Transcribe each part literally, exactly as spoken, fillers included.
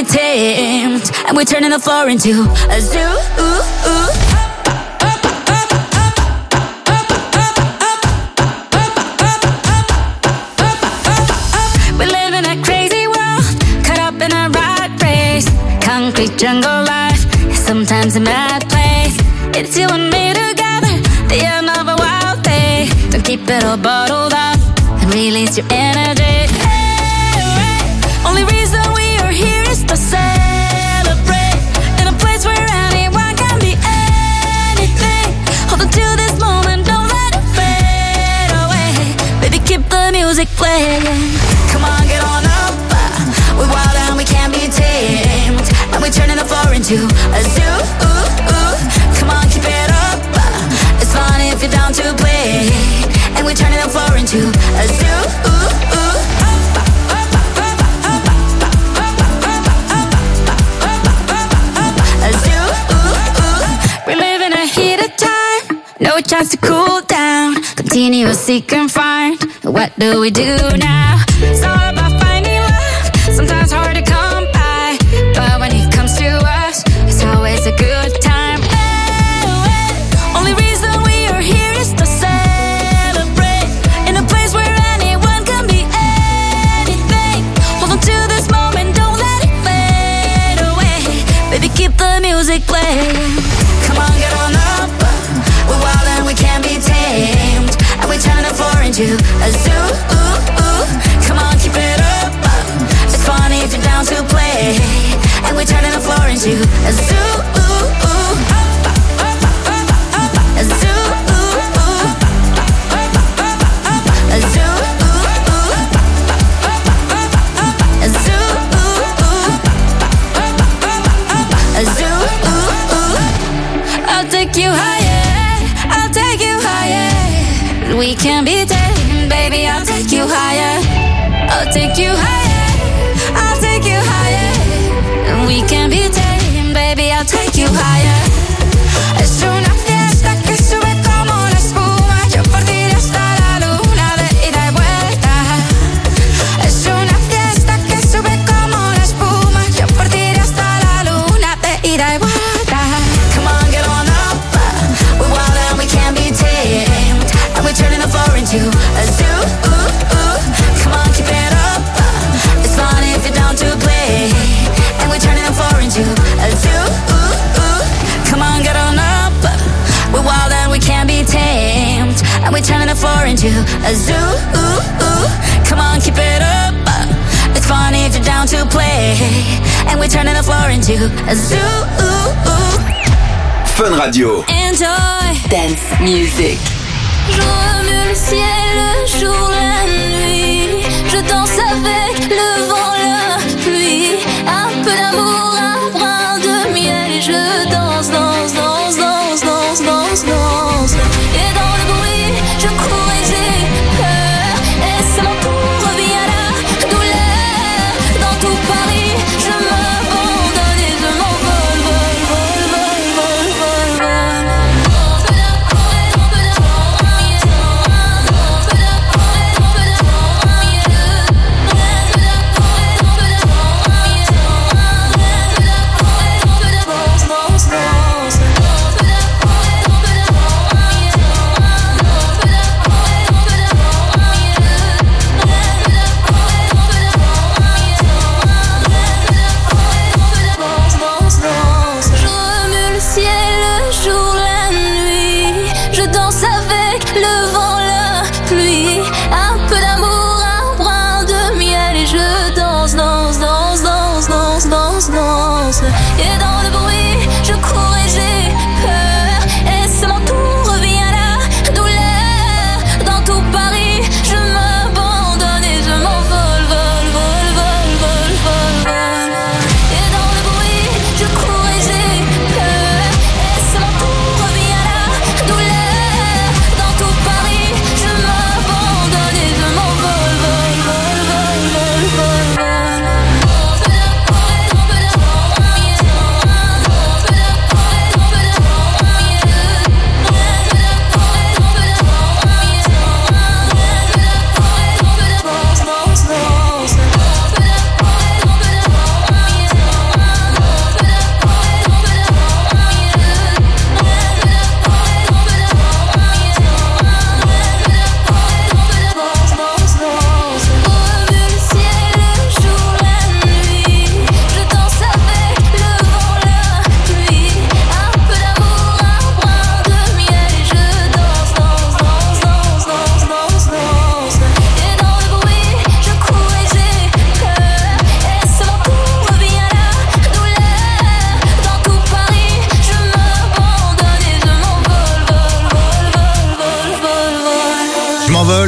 tamed, and we're turning the floor into a zoo. Ooh, ooh. We live in a crazy world, caught up in a rat race. Concrete jungle life, sometimes a mad place. It's you and me together, the end of a wild day. Don't keep it all bottled up and release your energy. Hey, hey. Only reason we are here is to celebrate in a place where anyone can be anything. Hold on to this moment, don't let it fade away. Baby, keep the music playing. Come on, get on up. We're wild and we can't be tamed, and we're turning the floor into a zoo. Ooh, ooh. Come on, keep it up. It's fun if you're down to play, and we're turning the floor into a zoo. Ooh, ooh. A zoo. Ooh, ooh. We live in a heated time, no chance to cool down. Continue seek and find. What do we do now? It's all about finding love. Sometimes hard to come by, but when it comes to us, it's always a good time. Hey, hey. Only reason we are here is to celebrate in a place where anyone can be anything. Hold on to this moment, don't let it fade away. Baby, keep the music playing. Come on, get on up. We're wild and we can't be tamed, and we're turning the floor into a zoo. Ooh, ooh. Come on, keep it up. It's funny if you're down to play, and we're turning the floor into a zoo. Ooh, ooh. A zoo. Ooh, ooh. A zoo. Ooh, ooh. A zoo. Ooh, ooh. A zoo. Ooh, ooh. I'll take you higher. I'll take you higher. We can be tamed, baby. I'll take you higher. I'll take you higher. I'll take you higher. We can be tamed, baby. I'll take you higher. Es una fiesta que sube como la espuma. Yo partiré hasta la luna de ida y vuelta. Es una fiesta que sube como la espuma. Yo partiré hasta la luna de ida y vuelta. Come on, get on up. We're wild and we can't be tamed, and we're turning the floor into a zoo. Ooh, ooh. Come on, keep it up. It's fun if you're down to play, and we're turning the floor into a zoo. Ooh, ooh. Come on, get on up. We're wild and we can't be tamed, and we're turning the floor into a zoo. Ooh, ooh. Come on, keep it up. It's fun if you're down to play, and we're turning the floor into a zoo. Ooh, ooh. Fun Radio. Enjoy dance music. Je remue le ciel, le jour, la nuit. Je danse avec le vent, la pluie. Un peu d'amour, un brin de miel. Je danse, danse, danse, danse, danse, danse, danse. Et dans le bruit, je cours et j'ai peur. Et c'est mon tour, revient la douleur. Dans tout Paris, je m'abandonne et je m'envole, vol, vol, vol, vol, vol, vol. On peut d'amour, on peut d'amour, on peut d'amour, on peut d'amour, on peut d'amour.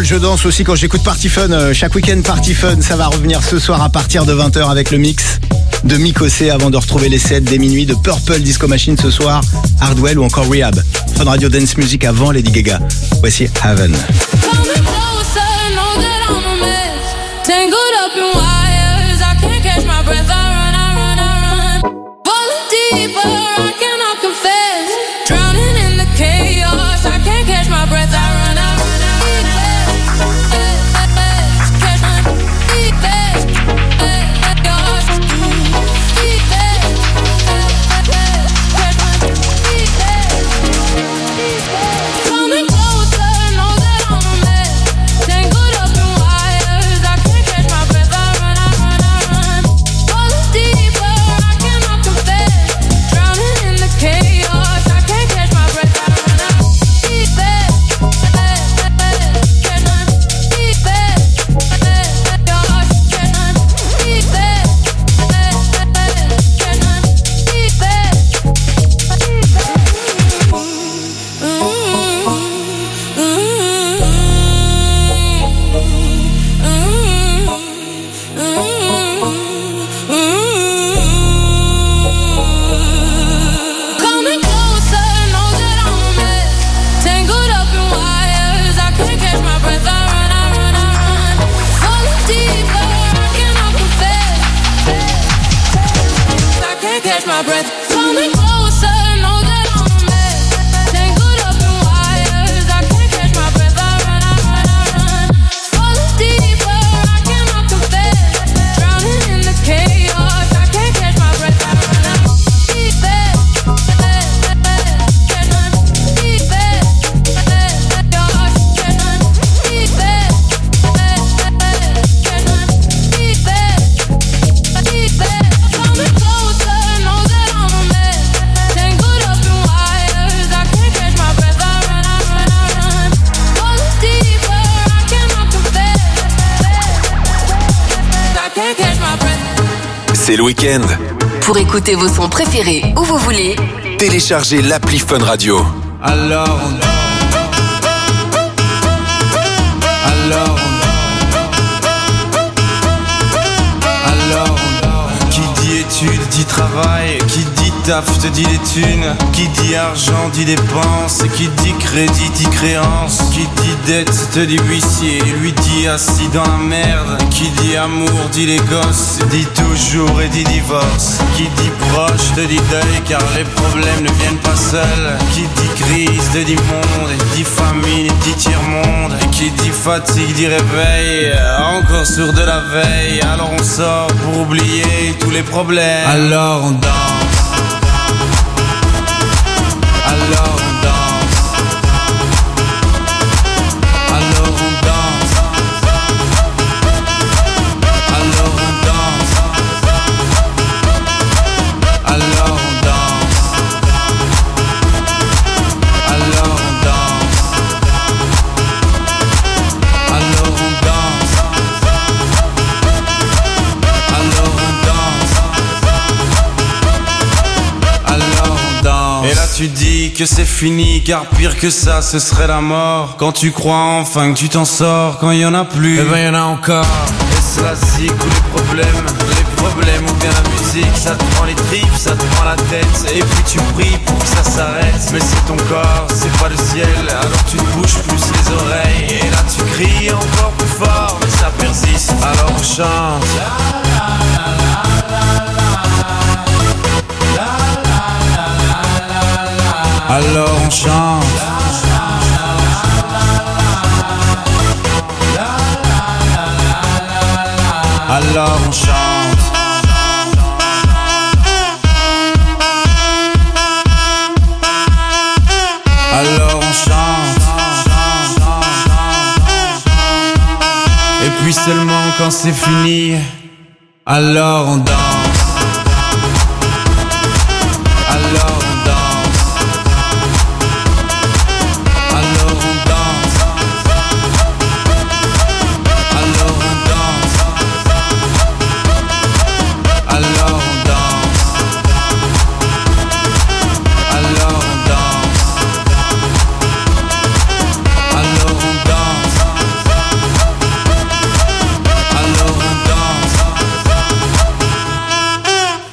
je danse aussi quand j'écoute Party Fun. Euh, chaque week-end Party Fun, ça va revenir ce soir à partir de vingt heures avec le mix de Mikosé avant de retrouver les sets dès minuit de Purple Disco Machine ce soir, Hardwell ou encore Rehab. Fun Radio Dance Music avant Lady Gaga. Voici Haven. C'est le week-end. Pour écouter vos sons préférés où vous voulez, téléchargez l'appli Fun Radio. Alors on Alors on Alors on Qui dit études dit travail, qui dit taf te dit les thunes, qui dit argent dit dépenses, qui dit crédit dit créance, qui dit dette te dit huissier, lui dit assis dans la merde, qui dit amour dit les gosses, dit toujours et dit divorce, qui dit proche te dit deuil car les problèmes ne viennent pas seuls, qui dit crise te dit monde, dit famine dit tiers-monde, qui dit fatigue dit réveil, encore sur de la veille, alors on sort pour oublier tous les problèmes, alors on danse. Alors on danse. Alors on danse. Alors on danse. Alors on danse. Alors on danse. Alors on danse. Alors on danse. Alors on danse. Et là tu dis que c'est fini, car pire que ça ce serait la mort. Quand tu crois enfin que tu t'en sors, quand il y en a plus, eh ben y en a encore. Et c'est la zik ou les problèmes, les problèmes ou bien la musique, ça te prend les tripes, ça te prend la tête, et puis tu pries pour que ça s'arrête. Mais c'est ton corps, c'est pas le ciel, alors tu te bouges plus les oreilles, et là tu cries encore plus fort, mais ça persiste, alors on chante. Alors on chante. Alors on chante. Alors on chante. Et puis seulement quand c'est fini, alors on danse. Alors on danse.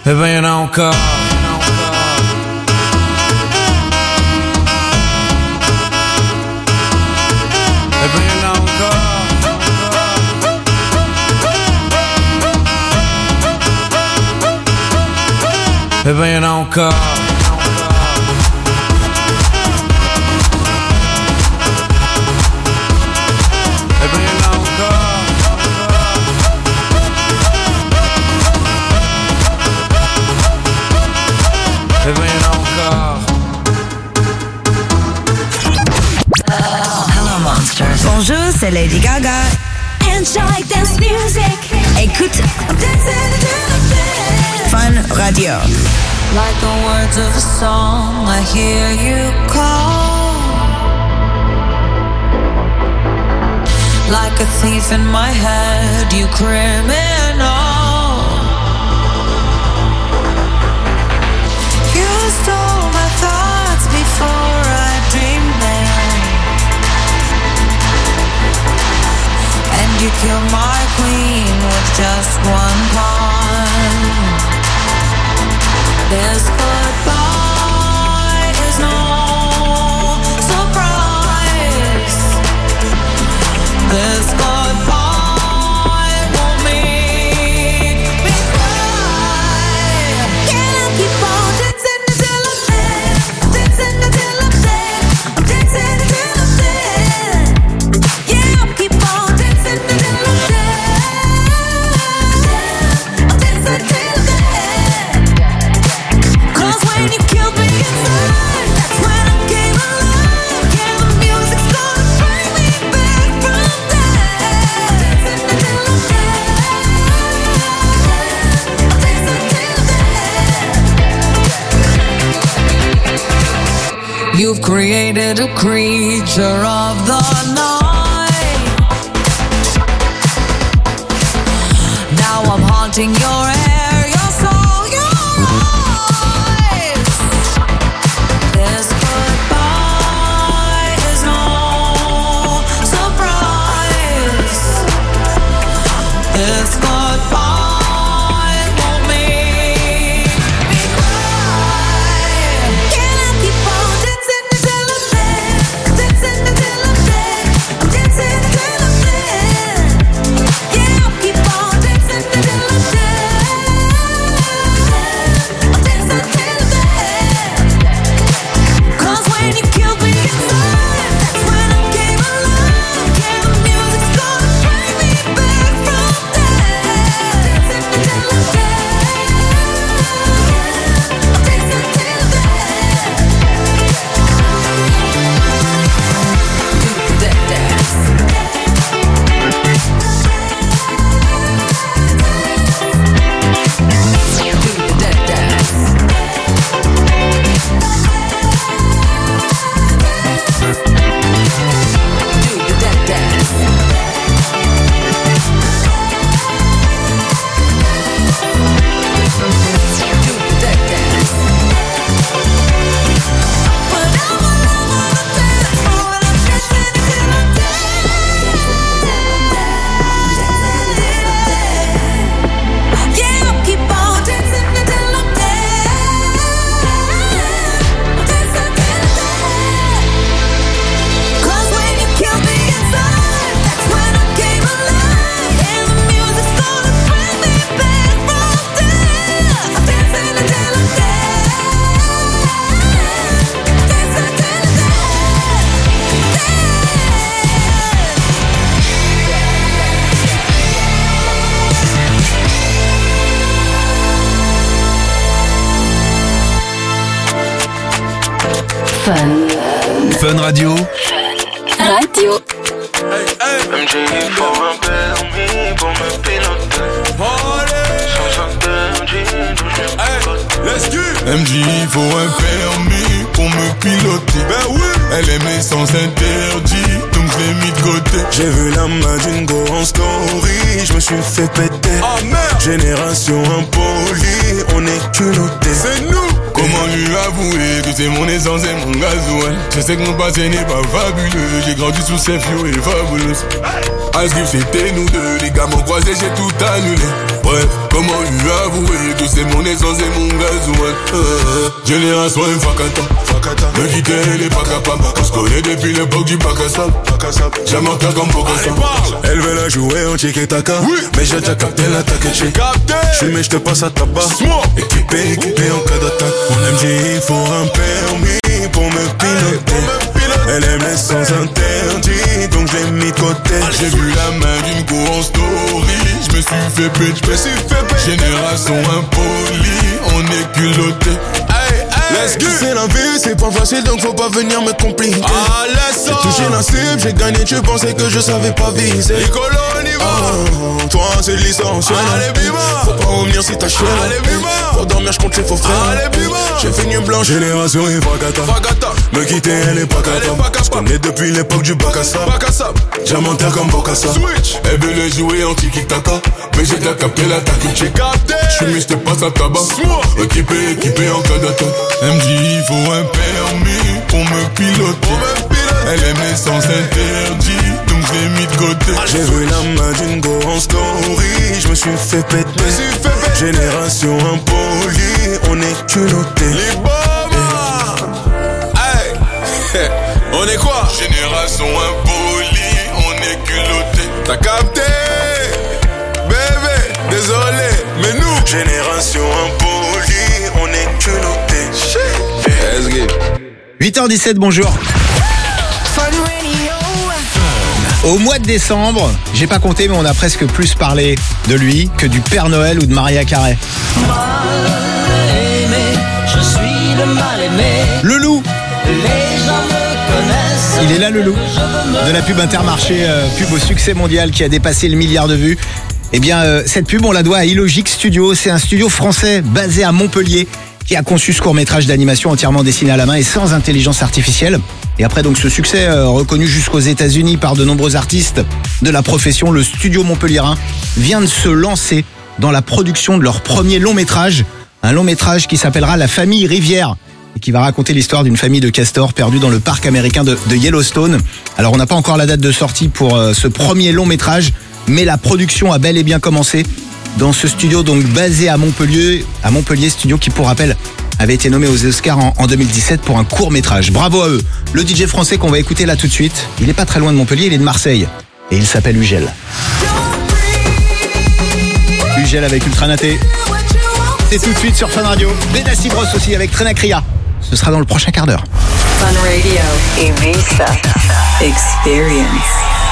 Eh ben y'en a encore. Eh ben y'en a encore. Eh ben y'en a encore. Eh ben y'en a encore. Eh ben y'en a encore. Hello Monsters. Bonjour, c'est Lady Gaga. Enjoy dance music. Écoute Fun Radio. Like the words of a song, I hear you call. Like a thief in my head, you criminal. You stole my thoughts before I dreamed them, and you killed my queen with just one pawn. This goodbye is no surprise. This goodbye won't make me cry. Can I keep on dancing until I'm dead? Dancing until I'm dead. I'm dancing until I'm dead. Yeah, I'll keep on dancing until I'm dead. I'm dancing until I'm dead. When you killed me inside, that's when I came alive. Yeah, the music's gonna bring me back from death. Dancing until I'm dead. Dancing until I'm dead. You've created a creature of the night. Now I'm haunting your hair, your soul, your This goodbye is no surprise. This goodbye won't make me cry. Can I keep on dancing until I'm dead? Dancing until I'm dead. I'm dancing until I'm dead. Yeah, I'll keep on dancing until I'm dead. I'm dancing until I'm dead. Cause when you killed me inside, that's when I came alive. Yeah, the music's gonna bring me back from death. Dancing until I'm dead. I'm dancing until I'm dead. Do that dance. Do that dance. Do the dead dance. Do the dead dance. But I'm all over the dance floor and I'm dancing until I'm dead. Yeah, I'll keep on dancing until I'm dead. I'm dancing until I'm dead. Cause when you killed me inside, that's when I came alive. And the music's gonna bring me back from death. I'm dancing until I'm dead. Dancing until I'm dead. Fun. Fun Radio. Radio. M J faut un permis pour me piloter. M J faut un permis pour me piloter. Ben oui. Elle aime l'essence interdit, donc je l'ai mis de côté. J'ai vu la main d'une go en story, je me suis fait péter. Oh merde. Génération impolie, on est culotté. C'est nous. Comment lui avouer que c'est mon essence et mon gasoil. Je sais que mon passé n'est pas fabuleux. J'ai grandi sous ces fios et fabuleux. Ice Cube c'était nous deux. Les gars m'ont croisé, j'ai tout annulé. Bref, comment lui avouer que c'est mon essence et mon gasoil. euh, Génération Fakata. Me quitter, elle est pas capable. On se connaît depuis l'époque du bac à sable. J'aime en comme Bocassa. Elle veut la jouer en tiki-taka. Mais j'ai déjà capté l'attaque. J'ai capté. J'suis mais j'te passe à tabac. Équipé, équipé en cas d'attaque. Mon M G, il faut un permis pour me piloter. Elle aime les sens interdits, donc je l'ai mis de côté. J'ai vu la main d'une go en story. Je me suis fait péter, je me suis fait péter. Génération impolie, on est culotté. Let's go. C'est la vie, c'est pas facile donc faut pas venir me compliquer. Ah, laisse ça. J'ai touché la cible, j'ai gagné, tu pensais que je savais pas viser. Nicolo, on y va. Oh, toi c'est licencié. Allez, bima. Faut pas revenir si t'as chier. Allez, bima. Pour dormir, je compte les faux frères. Allez, bima. J'ai fait une blanche. Génération et Fakata. Me quitter, elle est pas capable. Je connais depuis l'époque du bac à sable. Diamantaire comme Bocassa. Elle veut le jouer en tiki-taka. Mais j'ai déjà capté l'attaque. J'ai capté. J'suis mis, j'te passe à tabac. Équipé, équipé en cas d'attaque. Elle me dit il faut un permis pour me piloter. Elle aime les sens interdits, donc je l'ai mis de côté. J'ai vu la main d'une go en story, je me suis fait péter. Génération impolie, on est culotté. Les bombes. Hey. On est quoi? Génération impolie, on est culotté. T'as capté? Bébé, désolé, mais nous génération impolie, on est culotté. huit heures dix-sept, bonjour. Au mois de décembre, j'ai pas compté, mais on a presque plus parlé de lui que du Père Noël ou de Mariah Carey. Mal aimé, je suis le mal aimé. Le loup. Les gens me connaissent. Il est là, le loup. De la pub Intermarché, euh, pub au succès mondial qui a dépassé le milliard de vues. Eh bien, euh, cette pub, on la doit à Illogic Studio. C'est un studio français basé à Montpellier qui a conçu ce court-métrage d'animation entièrement dessiné à la main et sans intelligence artificielle. Et après donc ce succès euh, reconnu jusqu'aux États-Unis par de nombreux artistes de la profession, le studio montpelliérain vient de se lancer dans la production de leur premier long-métrage, un long-métrage qui s'appellera La Famille Rivière et qui va raconter l'histoire d'une famille de castors perdus dans le parc américain de, de Yellowstone. Alors on n'a pas encore la date de sortie pour euh, ce premier long-métrage, mais la production a bel et bien commencé dans ce studio donc basé à Montpellier, à Montpellier, studio qui pour rappel avait été nommé aux Oscars en, en deux mille dix-sept pour un court métrage. Bravo à eux. Le D J français qu'on va écouter là tout de suite, il est pas très loin de Montpellier, il est de Marseille et il s'appelle Ugel. Ugel avec Ultra Naté. C'est tout de suite sur Fun Radio. Benassi Bros aussi avec Trenacria. Ce sera dans le prochain quart d'heure. Fun Radio. Ibiza. Experience.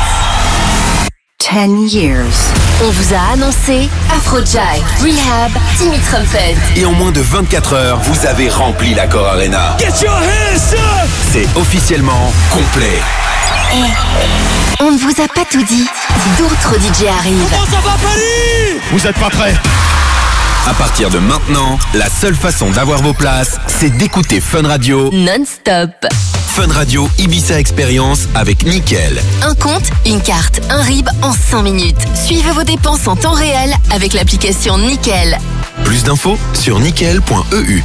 ten years. On vous a annoncé Afrojack, Rehab, Timmy Trumpet. Et en moins de vingt-quatre heures, vous avez rempli l'Accor Arena. Get your hands up! C'est officiellement complet. Et on ne vous a pas tout dit. D'autres D J arrivent. Comment ça va, Paris? Vous êtes pas prêts? À partir de maintenant, la seule façon d'avoir vos places, c'est d'écouter Fun Radio Non-stop. Fun Radio Ibiza Experience avec Nickel. Un compte, une carte, un R I B en cinq minutes. Suivez vos dépenses en temps réel avec l'application Nickel. Plus d'infos sur nickel point e u.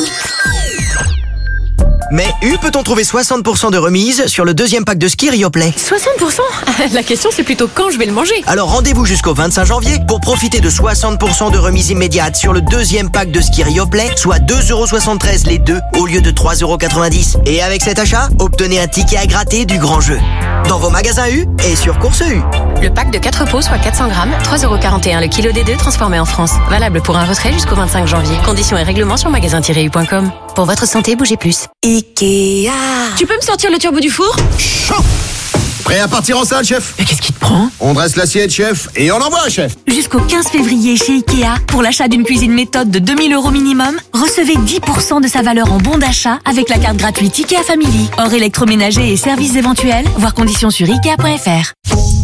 Mais U peut-on trouver soixante pour cent de remise sur le deuxième pack de ski Rioplay? soixante pour cent? La question c'est plutôt quand je vais le manger. Alors rendez-vous jusqu'au vingt-cinq janvier pour profiter de soixante pour cent de remise immédiate sur le deuxième pack de ski Rioplay, soit deux euros soixante-treize les deux au lieu de trois euros quatre-vingt-dix. Et avec cet achat, obtenez un ticket à gratter du grand jeu. Dans vos magasins U et sur Course U. Le pack de quatre pots, soit quatre cents grammes, trois euros quarante et un le kilo des deux transformé en France. Valable pour un retrait jusqu'au vingt-cinq janvier. Conditions et règlements sur magasin tiret u point com. Pour votre santé, bougez plus. Ikea. Tu peux me sortir le turbo du four? Prêt à partir en salle, chef? Mais qu'est-ce qui te prend? On dresse l'assiette, chef, et on envoie, chef. Jusqu'au quinze février chez Ikea, pour l'achat d'une cuisine méthode de deux mille euros minimum, recevez dix pour cent de sa valeur en bon d'achat avec la carte gratuite Ikea Family. Hors électroménager et services éventuels, voir conditions sur ikea point f r.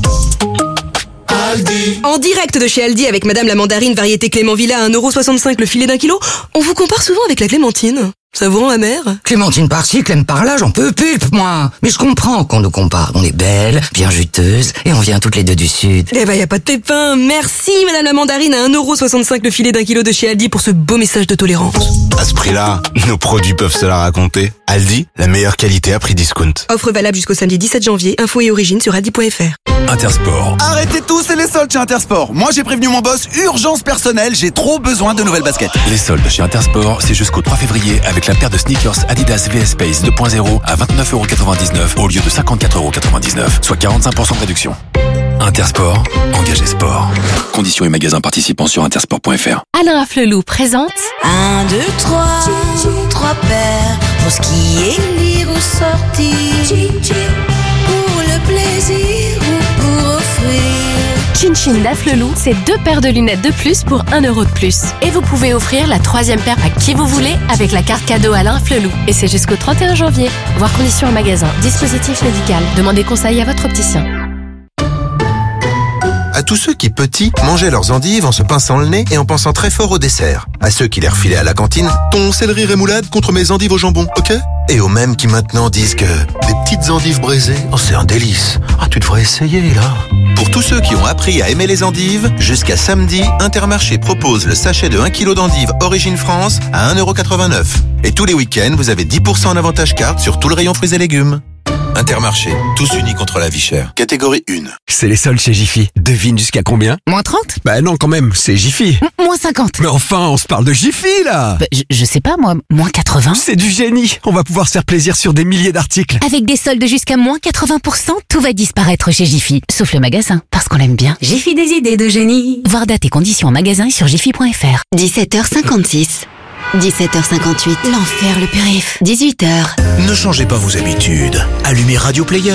En direct de chez Aldi avec Madame la Mandarine variété Clément Villa à un euro soixante-cinq le filet d'un kilo, on vous compare souvent avec la clémentine. Ça vous rend amer? Clémentine par-ci, Clem par-là, j'en peux pulpe, moi. Mais je comprends qu'on nous compare. On est belles, bien juteuses, et on vient toutes les deux du Sud. Eh ben, y a pas de pépin. Merci, madame la mandarine, à un euro soixante-cinq le filet d'un kilo de chez Aldi pour ce beau message de tolérance. À ce prix-là, nos produits peuvent se la raconter. Aldi, la meilleure qualité à prix discount. Offre valable jusqu'au samedi dix-sept janvier. Info et origine sur aldi point fr. Intersport. Arrêtez tout, c'est les soldes chez Intersport. Moi, j'ai prévenu mon boss, urgence personnelle, j'ai trop besoin de nouvelles baskets. Les soldes chez Intersport, c'est jusqu'au trois février avec la paire de sneakers Adidas V S Space deux point zéro à vingt-neuf euros quatre-vingt-dix-neuf au lieu de cinquante-quatre euros quatre-vingt-dix-neuf, soit quarante-cinq pour cent de réduction. Intersport, engagé sport. Conditions et magasins participants sur intersport point fr. Alain Afflelou présente Un, deux, trois, trois paires pour ce qui est lire ou sortir, pour le plaisir ou pour offrir. Chin Chin d'Afflelou, c'est deux paires de lunettes de plus pour un euro de plus. Et vous pouvez offrir la troisième paire à qui vous voulez avec la carte cadeau Alain Afflelou. Et c'est jusqu'au trente et un janvier. Voir conditions en magasin. Dispositif médical. Demandez conseil à votre opticien. À tous ceux qui, petits, mangeaient leurs endives en se pinçant le nez et en pensant très fort au dessert. À ceux qui les refilaient à la cantine, ton céleri rémoulade contre mes endives au jambon, ok? Et aux mêmes qui maintenant disent que des petites endives braisées, oh c'est un délice. Ah, tu devrais essayer, là. Pour tous ceux qui ont appris à aimer les endives, jusqu'à samedi, Intermarché propose le sachet de un kilo d'endives Origine France à un euro quatre-vingt-neuf. Et tous les week-ends, vous avez dix pour cent en avantage carte sur tout le rayon fruits et légumes. Intermarché, tous unis contre la vie chère. Catégorie un. C'est les soldes chez Jiffy. Devine jusqu'à combien? Moins trente? Bah non, quand même, c'est Jiffy. M- moins cinquante. Mais enfin, on se parle de Jiffy, là. Bah, je, je sais pas, moi, moins quatre-vingts. C'est du génie. On va pouvoir se faire plaisir sur des milliers d'articles. Avec des soldes jusqu'à moins quatre-vingts pour cent, tout va disparaître chez Jiffy. Sauf le magasin, parce qu'on l'aime bien. Jiffy des idées de génie. Voir date et conditions en magasin et sur jiffy point fr. dix-sept heures cinquante-six. dix-sept heures cinquante-huit. L'enfer, le périph. dix-huit heures. Ne changez pas vos habitudes. Allumez Radio Player.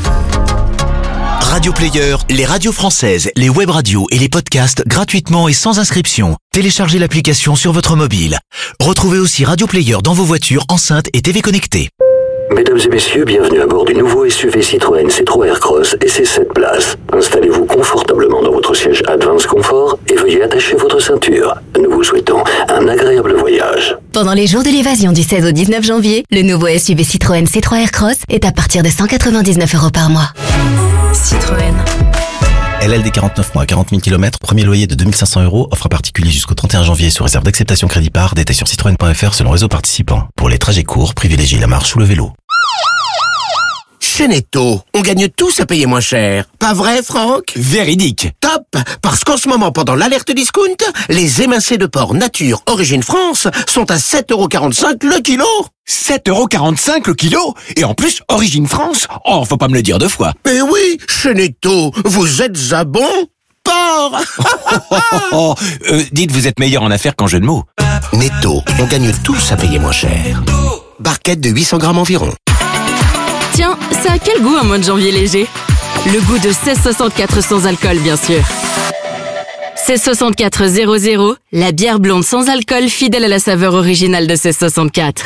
Radio Player, les radios françaises, les web radios et les podcasts gratuitement et sans inscription. Téléchargez l'application sur votre mobile. Retrouvez aussi Radio Player dans vos voitures, enceintes et T V connectées. Mesdames et messieurs, bienvenue à bord du nouveau S U V Citroën C trois Aircross et ses sept places. Installez-vous confortablement dans votre siège Advance Confort et veuillez attacher votre ceinture. Nous vous souhaitons un agréable voyage. Pendant les jours de l'évasion du seize au dix-neuf janvier, le nouveau S U V Citroën C trois Aircross est à partir de cent quatre-vingt-dix-neuf euros par mois. Citroën. L L D quarante-neuf mois, quarante mille kilomètres, premier loyer de deux mille cinq cents euros, offre à particulier jusqu'au trente et un janvier sous réserve d'acceptation crédit par, détail sur citroën point fr selon réseau participant. Pour les trajets courts, privilégiez la marche ou le vélo. Chez Netto, on gagne tous à payer moins cher. Pas vrai, Franck? Véridique. Top! Parce qu'en ce moment, pendant l'alerte discount, les émincés de porc nature Origine France sont à sept euros quarante-cinq le kilo. sept euros quarante-cinq le kilo? Et en plus, Origine France? Oh, faut pas me le dire deux fois. Mais oui, chez Netto, vous êtes à bon porc. oh, oh, oh. Euh, dites, vous êtes meilleur en affaires qu'en jeu de mots. Netto, on gagne tous à payer moins cher. Barquette de huit cents grammes environ. Tiens, ça a quel goût un mois de janvier léger? Le goût de seize soixante-quatre sans alcool, bien sûr. seize soixante-quatre zéro zéro, la bière blonde sans alcool fidèle à la saveur originale de seize soixante-quatre.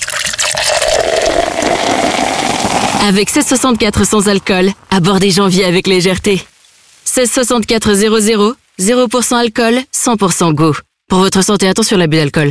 Avec seize soixante-quatre sans alcool, abordez janvier avec légèreté. seize soixante-quatre zéro zéro, zéro pour cent alcool, cent pour cent goût. Pour votre santé, attention à l'abus d'alcool.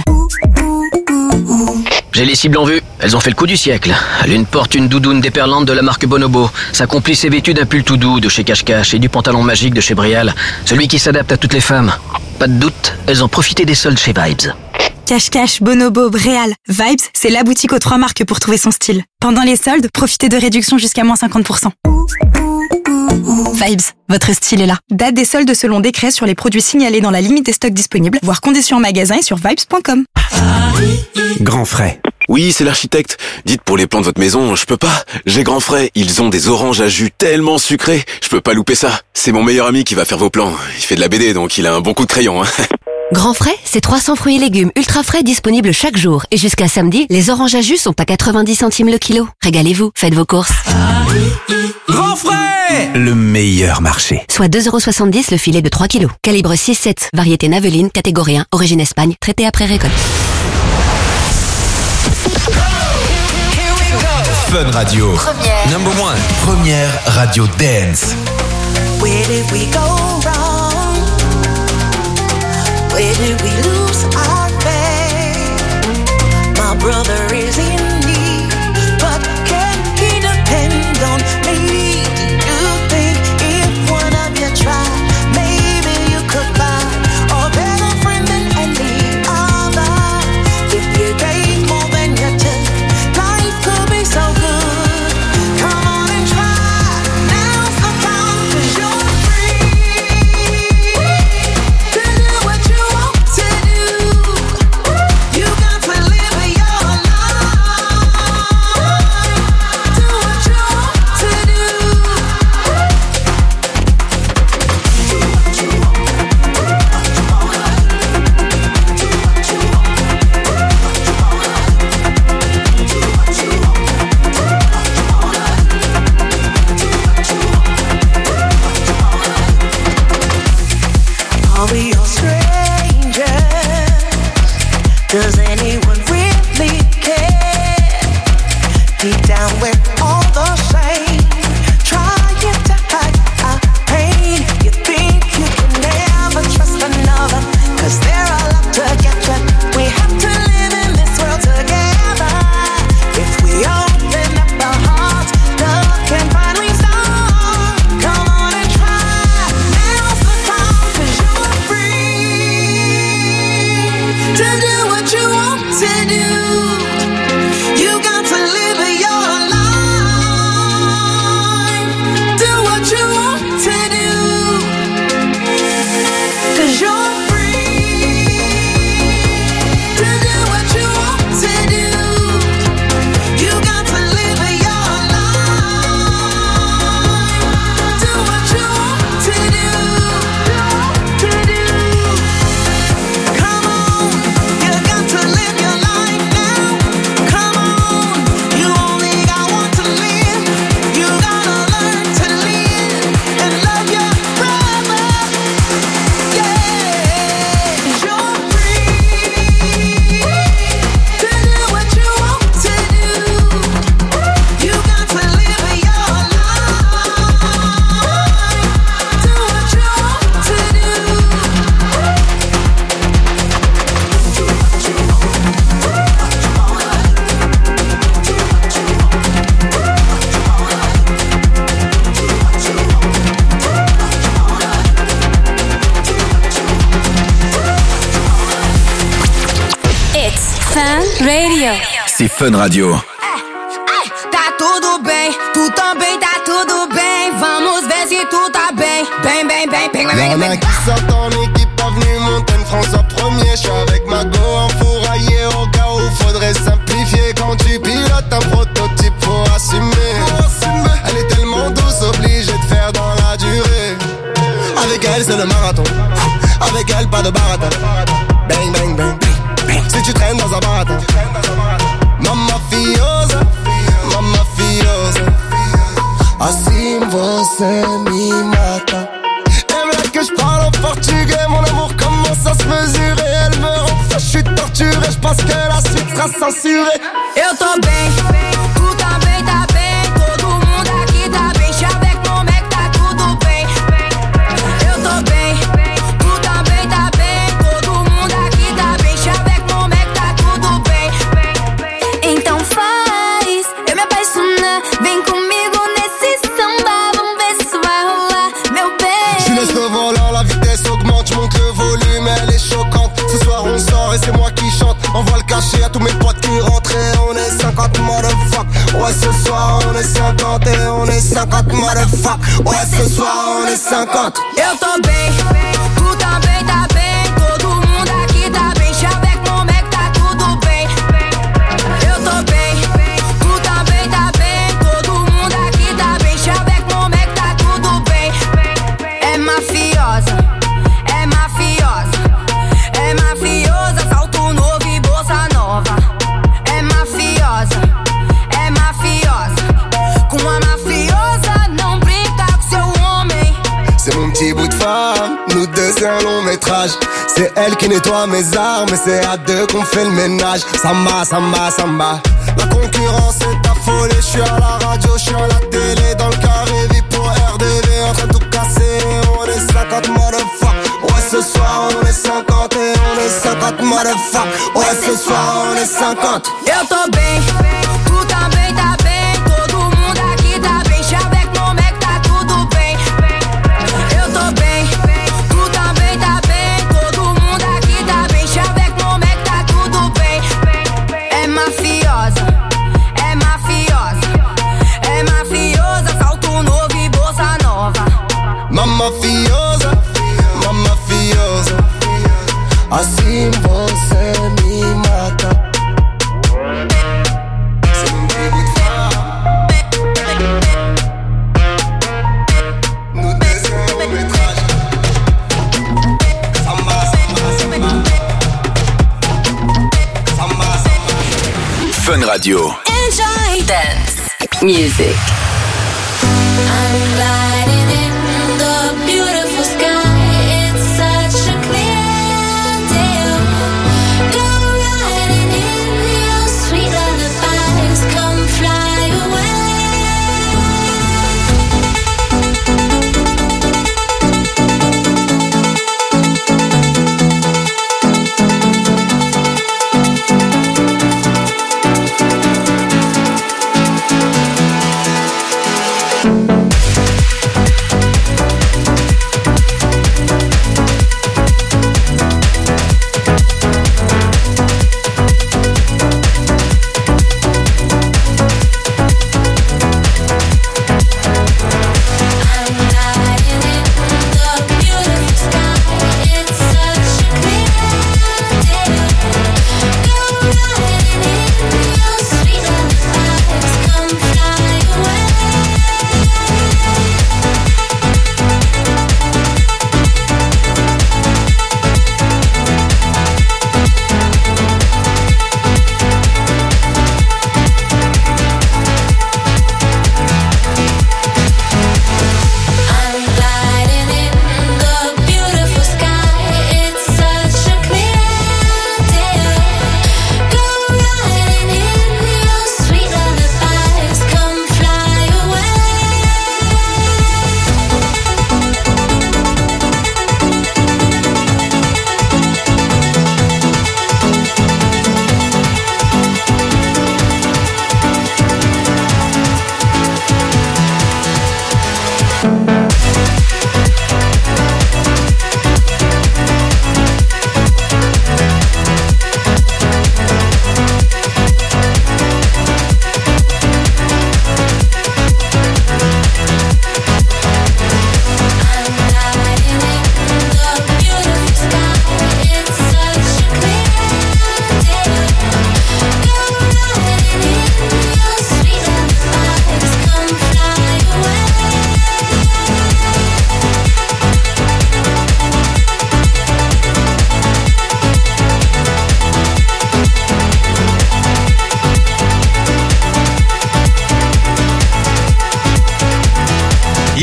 J'ai les cibles en vue. Elles ont fait le coup du siècle. L'une porte une doudoune déperlante de la marque Bonobo. Sa complice est vêtue d'un pull tout doux de chez Cache-Cache et du pantalon magique de chez Brial. Celui qui s'adapte à toutes les femmes. Pas de doute, elles ont profité des soldes chez Vibes. Cache-Cache, Bonobo, Bréal. Vibes, c'est la boutique aux trois marques pour trouver son style. Pendant les soldes, profitez de réductions jusqu'à moins cinquante pour cent. Vibes, votre style est là. Date des soldes selon décret sur les produits signalés dans la limite des stocks disponibles. Voir conditions en magasin et sur vibes point com. Grand Frais. Oui, c'est l'architecte. Dites, pour les plans de votre maison, je peux pas. J'ai Grand Frais. Ils ont des oranges à jus tellement sucrés. Je peux pas louper ça. C'est mon meilleur ami qui va faire vos plans. Il fait de la B D, donc il a un bon coup de crayon. Hein. Grand Frais, c'est trois cents fruits et légumes ultra frais disponibles chaque jour. Et jusqu'à samedi, les oranges à jus sont à quatre-vingt-dix centimes le kilo. Régalez-vous, faites vos courses. Grand Frais, le meilleur marché. Soit deux euros soixante-dix le filet de trois kilos. Calibre six sept, variété Naveline, catégorie un, origine Espagne, traité après récolte. Fun Radio. Première. Number one. Première radio dance. Where did we go wrong? Where did we lose our faith? My brother Does anyone really care? Deep down with all the shame, trying to hide our pain. You think you can never trust another, 'cause they're all out to get you. We have to live in this world together. If we open up our hearts, love can finally start. Come on and try, now's the time, 'cause you're free to do what you want to do. You got to live your life, do what you want to do, 'cause you're free to do what you want to do. You got to live your life, do what you want to do, to do. Come on, you got to live your life now. Come on, you only got one to live. You gotta learn to live and love your brother. Yeah, 'cause you're free to do what you want to do. You got to live your life, do what you want to do. It's Fun Radio. C'est Fun Radio. Tá tudo bem, tu também tá tudo bem. Vamos ver se tu tá bem. Bem, bem, bem, bem, bem, Y'en bem, a bem. qui sortent en équipe, avenue Montaigne, François premier. J'suis avec ma go enfouraillé au cas où faudrait simplifier. Quand tu pilotes un prototype, faut assumer. Elle est tellement douce, obligée de faire dans la durée. Avec elle, c'est le marathon. Avec elle, pas de baratin. Bang, bang, bang. Si tu traînes dans un baratin. Mamma fiosa, mamma fiosa. Assim você me mata. Aimerait que je parle en portugais, mon amour commence à se mesurer. Elle me rend fou, je suis torturé, je pense que la suite sera censurée. Eu tô bem, tu também tá bem. Todo mundo aqui tá bem. Chaveco no Mac, tá tudo bem. Eu tô bem, tu também tá bem. Todo mundo aqui tá bem. Chaveco no Mac, tá tudo bem. Então faz eu me apaixonar. Vem comigo nesse samba. Vamos ver se vai rolar, meu bem. Je laisse le volant, la vitesse augmente, je monte le volume, elle est choquante. Ce soir on sort et c'est moi qui chante. Envoie le cachet à tous mes potes qui rentrent et on est cinquante motherfuck. Ouais ce soir on est cinquante et on est cinquante motherfuck. Ouais ce soir on est cinquante. Eu tô bem, tu também tá bem. Todo mundo aqui tá bem. Chaveco no Mac, tá tudo bem. Eu tô bem, tu também tá bem. Todo mundo aqui tá bem. Chaveco no Mac, tá tudo bem. É mafiosa, é mafiosa, é mafiosa. Salto novo e bolsa nova. É mafiosa, é mafiosa. Com a mafiosa não brinca com seu homem. C'est mon petit bout de femme, nous deux c'est un long métrage. C'est elle qui nettoie mes armes et c'est à deux qu'on fait le ménage. Samba, samba, samba. La concurrence est affolée, je suis à la radio, je suis à la télé. Dans le carré, vie pour R D V, en train de tout casser. On est cinquante motherfuck. Ouais ce soir on est cinquante et on est cinquante motherfuck. Ouais ce soir on est cinquante. Eu tô bem, tu também tá bem. Todo mundo aqui tá bem. Chaveco no Mac, tá tudo bem. Eu tô bem, tu também tá bem. Todo mundo aqui tá bem. Chaveco no Mac, tá tudo bem. É mafiosa, é mafiosa, é mafiosa. Salto novo e bolsa nova. Mamma fiosa, mamma fiosa. Assim você me mata. C'est mon petit bout de femme. Nous deux c'est un long métrage. Samba, samba, samba. Samba, samba. Fun Radio. Enjoy dance Music. I'm gliding in the beautiful sky. It's such a clear day. Go right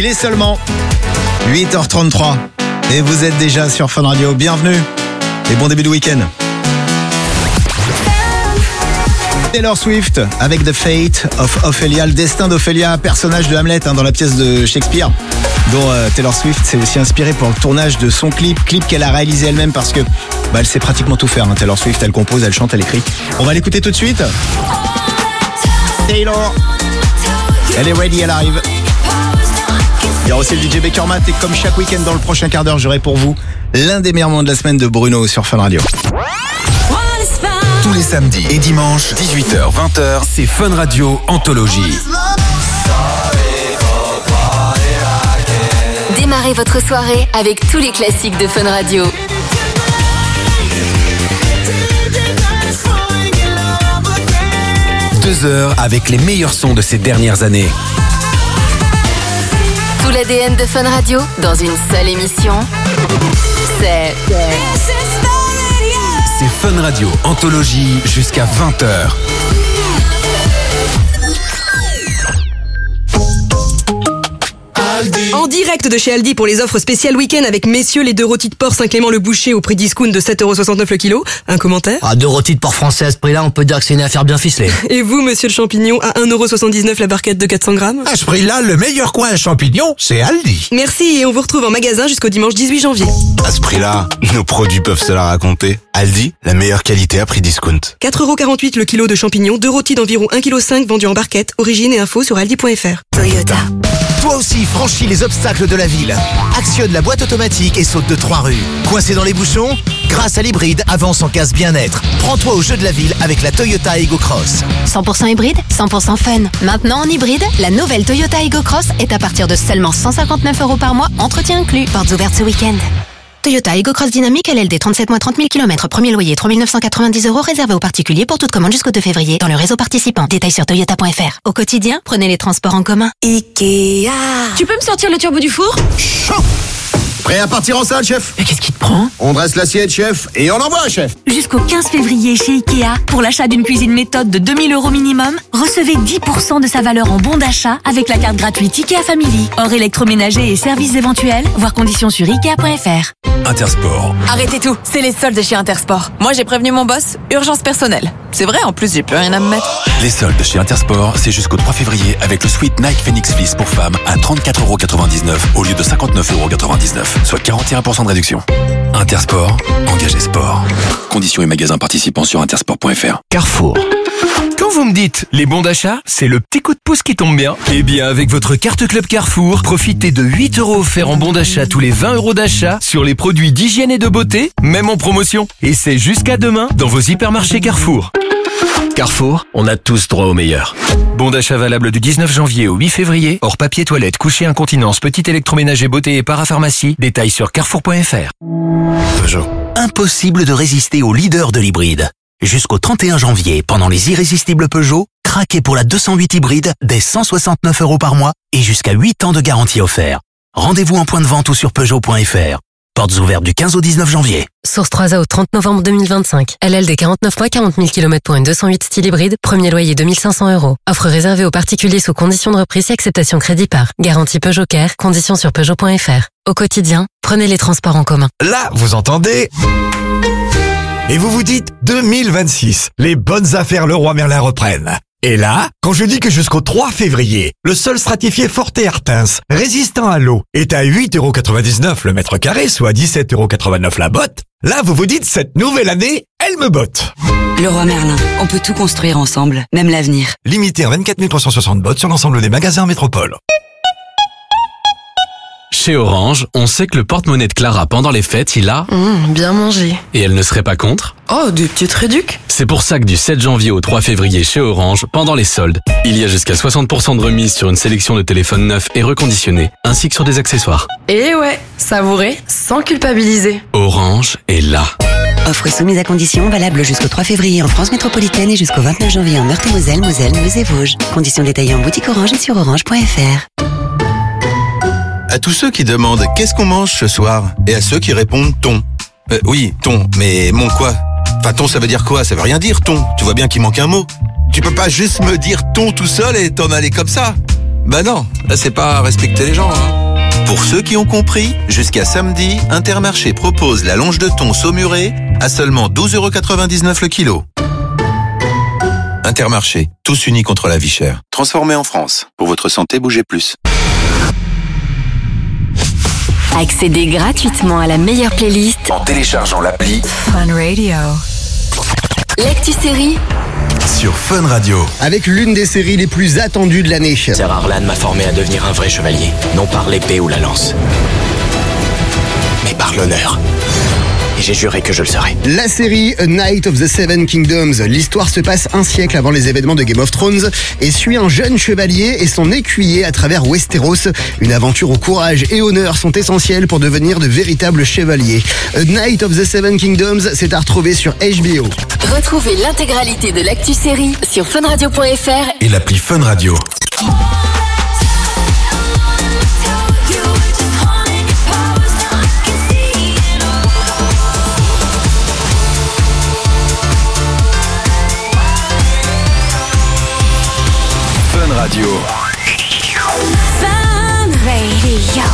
Il est seulement huit heures trente-trois et vous êtes déjà sur Fun Radio. Bienvenue et bon début de week-end. Taylor Swift avec The Fate of Ophelia, le destin d'Ophélia, personnage de Hamlet hein, dans la pièce de Shakespeare, dont euh, Taylor Swift s'est aussi inspirée pour le tournage de son clip, clip qu'elle a réalisé elle-même parce que bah, elle sait pratiquement tout faire. Hein, Taylor Swift, elle compose, elle chante, elle écrit. On va l'écouter tout de suite. Taylor, elle est ready, elle arrive. Il y aura aussi le D J Beckermat et comme chaque week-end dans le prochain quart d'heure, j'aurai pour vous l'un des meilleurs moments de la semaine de Bruno sur Fun Radio. Tous les samedis et dimanches, dix-huit heures vingt heures, c'est Fun Radio Anthologie. Démarrez votre soirée avec tous les classiques de Fun Radio. Deux heures avec les meilleurs sons de ces dernières années. Tout l'A D N de Fun Radio dans une seule émission. C'est... C'est Fun Radio Anthologie jusqu'à vingt heures. En direct de chez Aldi pour les offres spéciales week-end avec messieurs les deux rôtis de porc Saint-Clément-le-Boucher au prix discount de sept euros soixante-neuf le kilo. Un commentaire? Ah, deux rôtis de porc français à ce prix-là, on peut dire que c'est une affaire bien ficelée. Et vous, monsieur le champignon, à un euro soixante-dix-neuf la barquette de quatre cents grammes? À ce prix-là, le meilleur coin à champignons, c'est Aldi. Merci et on vous retrouve en magasin jusqu'au dimanche dix-huit janvier. À ce prix-là, nos produits peuvent se la raconter. Aldi, la meilleure qualité à prix discount. quatre euros quarante-huit le kilo de champignons, deux rôtis d'environ un virgule cinq kilos vendus en barquette. Origine et info sur aldi point fr. Toyota. Toi aussi, franchis les obstacles de la ville. Actionne la boîte automatique et saute de trois rues. Coincé dans les bouchons? Grâce à l'hybride, avance en casse bien-être. Prends-toi au jeu de la ville avec la Toyota Ego Cross. cent pour cent hybride, cent pour cent fun. Maintenant en hybride, la nouvelle Toyota Ego Cross est à partir de seulement cent cinquante-neuf euros par mois, entretien inclus. Portes ouvertes ce week-end. Toyota Ego Cross Dynamique L L D trente-sept mois trente mille kilomètres, premier loyer trois mille neuf cent quatre-vingt-dix euros réservé aux particuliers pour toute commande jusqu'au deux février dans le réseau participant. Détails sur toyota point fr. Au quotidien, prenez les transports en commun. Ikea. Tu peux me sortir le turbo du four? Prêt à partir en salle, chef? Mais qu'est-ce qui te prend? On dresse l'assiette, chef, et on envoie, chef. Jusqu'au quinze février chez Ikea, pour l'achat d'une cuisine méthode de deux mille euros minimum, recevez dix pour cent de sa valeur en bon d'achat avec la carte gratuite Ikea Family. Hors électroménager et services éventuels, voir conditions sur ikea point fr. Intersport. Arrêtez tout, c'est les soldes chez Intersport. Moi j'ai prévenu mon boss, urgence personnelle. C'est vrai, en plus j'ai plus rien à me mettre. Les soldes chez Intersport, c'est jusqu'au trois février avec le sweat Nike Phoenix Fleece pour femmes à trente-quatre euros quatre-vingt-dix-neuf au lieu de cinquante-neuf euros quatre-vingt-dix-neuf, soit quarante et un pour cent de réduction. Intersport, engagé sport. Conditions et magasins participants sur intersport point fr. Carrefour. Quand vous me dites les bons d'achat, c'est le petit coup de pouce qui tombe bien. Eh bien, avec votre carte Club Carrefour, profitez de huit euros offerts en bons d'achat tous les vingt euros d'achat sur les produits d'hygiène et de beauté, même en promotion. Et c'est jusqu'à demain dans vos hypermarchés Carrefour. Carrefour, on a tous droit au meilleur. Bon d'achat valable du dix-neuf janvier au huit février, hors papier toilette, coucher incontinence, petit électroménager, beauté et parapharmacie. Détails sur carrefour point fr. Peugeot. Impossible de résister au leader de l'hybride. Jusqu'au trente et un janvier, pendant les irrésistibles Peugeot, craquez pour la deux cent huit hybride dès cent soixante-neuf euros par mois et jusqu'à huit ans de garantie offert. Rendez-vous en point de vente ou sur peugeot point fr. Portes ouvertes du quinze au dix-neuf janvier. Source trois A au trente novembre deux mille vingt-cinq. L L D quarante-neuf mois, quarante mille kilomètres pour une deux cent huit style hybride. Premier loyer deux mille cinq cents euros. Offre réservée aux particuliers sous conditions de reprise et acceptation crédit par. Garantie Peugeot Care. Conditions sur peugeot point fr. Au quotidien, prenez les transports en commun. Là, vous entendez? Et vous vous dites deux mille vingt-six, les bonnes affaires Leroy Merlin reprennent. Et là, quand je dis que jusqu'au trois février, le sol stratifié Forte Artens, résistant à l'eau, est à huit euros quatre-vingt-dix-neuf le mètre carré, soit dix-sept euros quatre-vingt-neuf la botte, là vous vous dites cette nouvelle année, elle me botte. Leroy Merlin, on peut tout construire ensemble, même l'avenir. Limité à vingt-quatre mille trois cent soixante bottes sur l'ensemble des magasins métropole. Chez Orange, on sait que le porte-monnaie de Clara pendant les fêtes, il a... Mmh, bien mangé. Et elle ne serait pas contre? Oh, des petites réducs. C'est pour ça que du sept janvier au trois février chez Orange, pendant les soldes, il y a jusqu'à soixante pour cent de remise sur une sélection de téléphones neufs et reconditionnés, ainsi que sur des accessoires. Et ouais, savourer sans culpabiliser. Orange est là. Offre soumise à conditions, valable jusqu'au trois février en France métropolitaine et jusqu'au vingt-neuf janvier en Meurthe-et-Moselle, Moselle, Meuse et Vosges. Conditions détaillées en boutique Orange et sur orange point fr. À tous ceux qui demandent qu'est-ce qu'on mange ce soir et à ceux qui répondent thon. Euh, oui, thon, mais mon quoi? Enfin, thon, ça veut dire quoi? Ça veut rien dire, thon. Tu vois bien qu'il manque un mot. Tu peux pas juste me dire thon tout seul et t'en aller comme ça. Bah non, là c'est pas respecter les gens. Hein. Pour ceux qui ont compris, jusqu'à samedi, Intermarché propose la longe de thon saumurée à seulement douze euros quatre-vingt-dix-neuf le kilo. Intermarché, tous unis contre la vie chère. Transformé en France. Pour votre santé, bougez plus. Accédez gratuitement à la meilleure playlist En téléchargeant l'appli Fun Radio. L'actu série Sur Fun Radio. Avec l'une des séries les plus attendues de l'année. Sir Arlan m'a formé à devenir un vrai chevalier. Non par l'épée ou la lance, mais par l'honneur. Et j'ai juré que je le serais. La série A Knight of the Seven Kingdoms. L'histoire se passe un siècle avant les événements de Game of Thrones et suit un jeune chevalier et son écuyer à travers Westeros. Une aventure où courage et honneur sont essentiels pour devenir de véritables chevaliers. A Knight of the Seven Kingdoms, c'est à retrouver sur H B O. Retrouvez l'intégralité de l'actu série sur funradio point f r et l'appli Fun Radio. Radio. Fun Radio.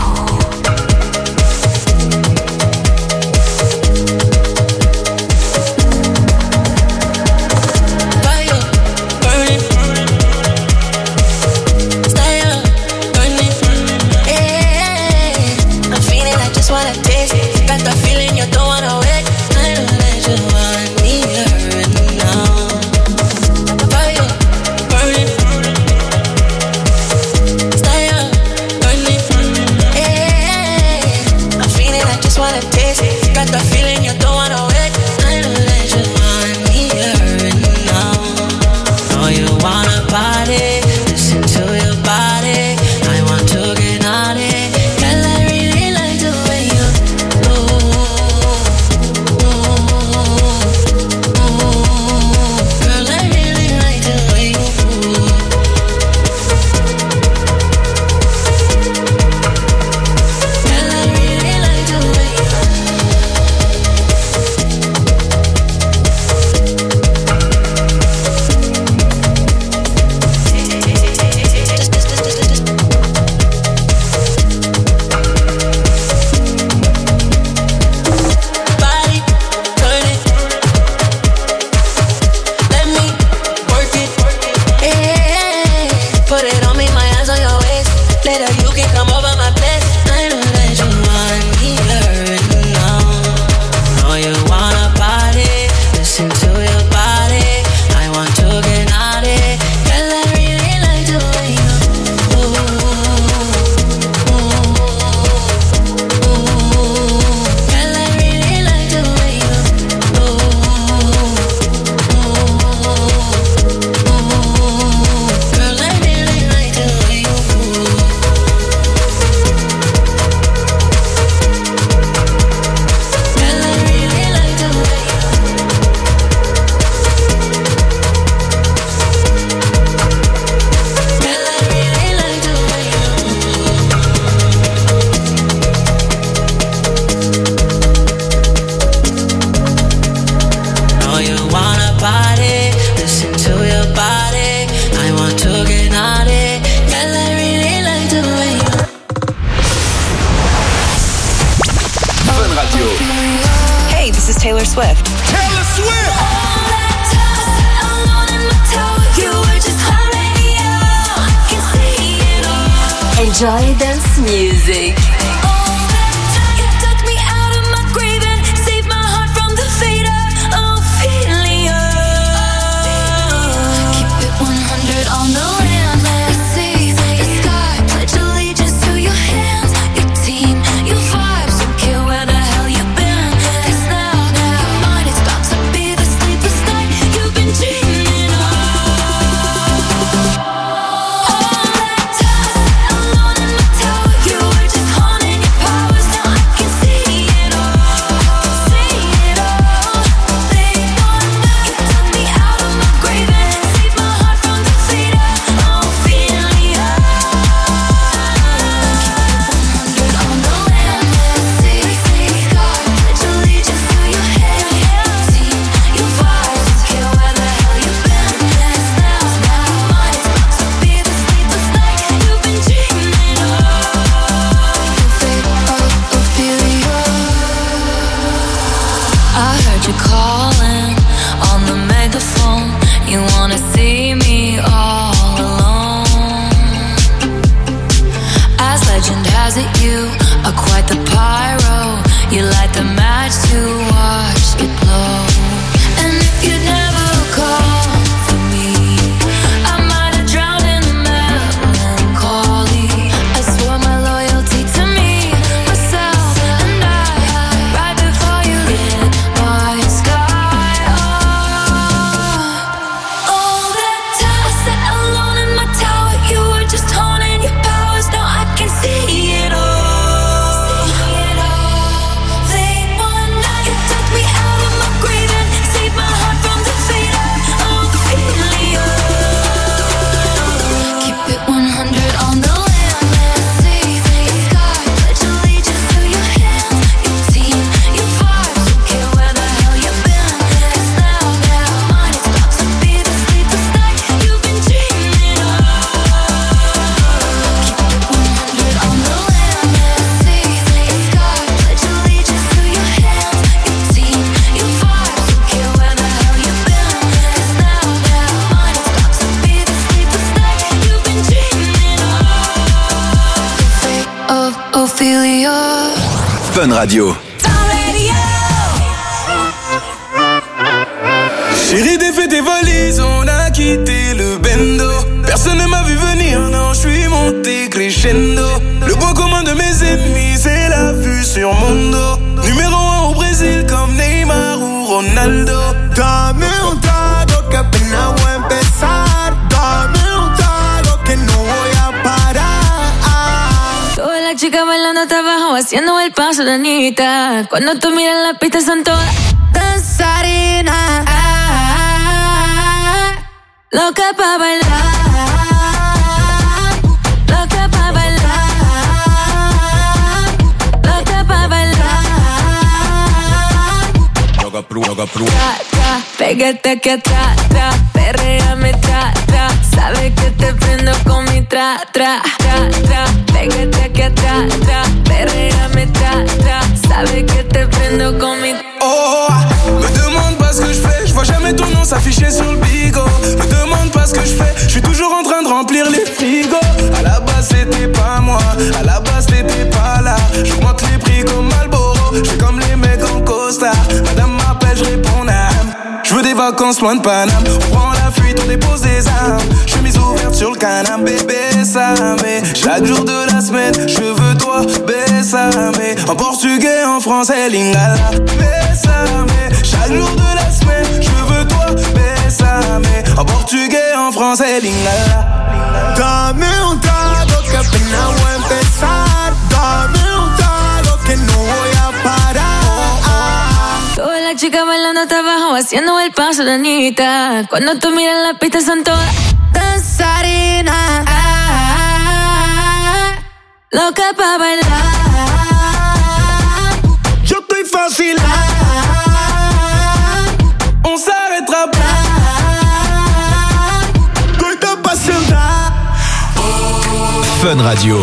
Taylor Swift. Taylor Swift! Enjoy dance music. All that time, I'm on in my toe. You were just haunting. Fun Radio. Chérie, défais tes valises, on a quitté le bendo. Personne ne m'a vu venir, non, je suis monté crescendo. Le point commun de mes ennemis, c'est la vue sur mon dos. Numéro un au Brésil comme Neymar ou Ronaldo. Dame un trago que apenas voy a empezar. Dame un trago que no voy a parar. Todas las chicas bailando hasta abajo, haciendo el paso de Anita. Cuando tú miras la pista son todas danzarinas. Loca pa' bailar, loca pa' bailar, loca pa' bailar. Yoga pru, yoga pru. Tra, tra, pégate aquí atrás, tra, perréame, tra, tra. Sabes que te prendo con mi tra, tra, tra, tra. Pégate aquí atrás, tra, perréame, tra, tra. Sabes que te prendo con mi... Oh, me demande pas ce que je fais, je vois jamais ton nom s'afficher sur le bigot. Me demande pas ce que je fais, je suis toujours en train de remplir les frigos. À la base c'était pas moi, à la base t'étais pas là. J'augmente les prix comme Marlboro, je fais comme les mecs en costard. Madame m'appelle, je réponds n'âme. Je veux des vacances loin de Paname. On prend la fuite, on dépose des armes. Chemise ouverte sur le canapé, bébé ça mais chaque jour de la semaine, je veux toi, bésame. En portugais, en français, lingala. Bésame, chaque jour de la semaine, je veux toi, bésame. En portugais, en français, lingala. Dame un trago que apenas voy a empezar. Dame un trago que no voy a parar. Todas las chicas bailando hasta abajo, haciendo el paso de Anita. Cuando tú miras la pista son todas danzarinas. Loca pa' bailar, yo estoy fácil. On s'arrêtera pas. Doida pa' sentar. Fun Radio.